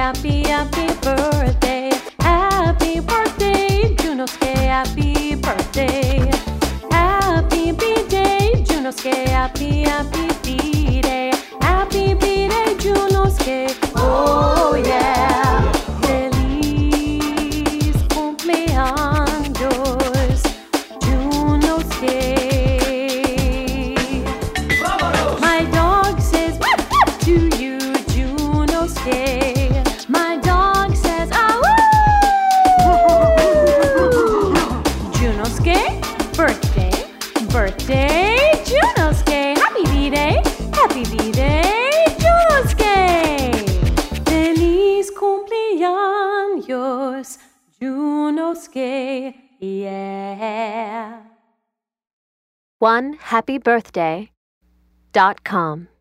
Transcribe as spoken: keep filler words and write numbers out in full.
happy, happy birthday. Happy birthday, Junosuke, happy birthday. Happy B-Day, Junosuke, happy, happy B-Day. Happy B-Day, Junosuke, oh yeah. Feliz cumpleaños, Junosuke. My dog says to you, Junosuke. My dog says, ah Junosuke, birthday, birthday, Junosuke. Happy B-Day, happy B-Day, Junosuke. Feliz cumpleaños, Junosuke, yeah. one happy birthday dot com